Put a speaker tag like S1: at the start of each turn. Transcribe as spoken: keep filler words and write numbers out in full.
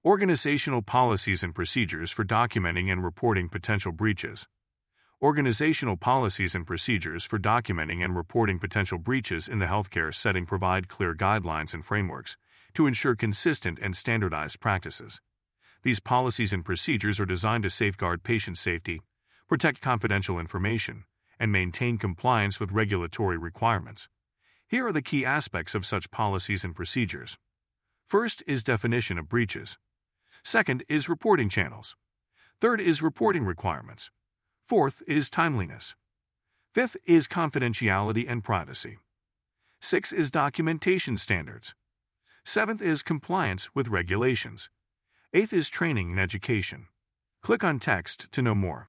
S1: Organizational policies and procedures for documenting and reporting potential breaches. Organizational policies and procedures for documenting and reporting potential breaches in the healthcare setting provide clear guidelines and frameworks to ensure consistent and standardized practices. These policies and procedures are designed to safeguard patient safety, protect confidential information, and maintain compliance with regulatory requirements. Here are the key aspects of such policies and procedures. First is definition of breaches. Second is reporting channels. Third is reporting requirements. Fourth is timeliness. Fifth is confidentiality and privacy. Sixth is documentation standards. Seventh is compliance with regulations. Eighth is training and education. Click on text to know more.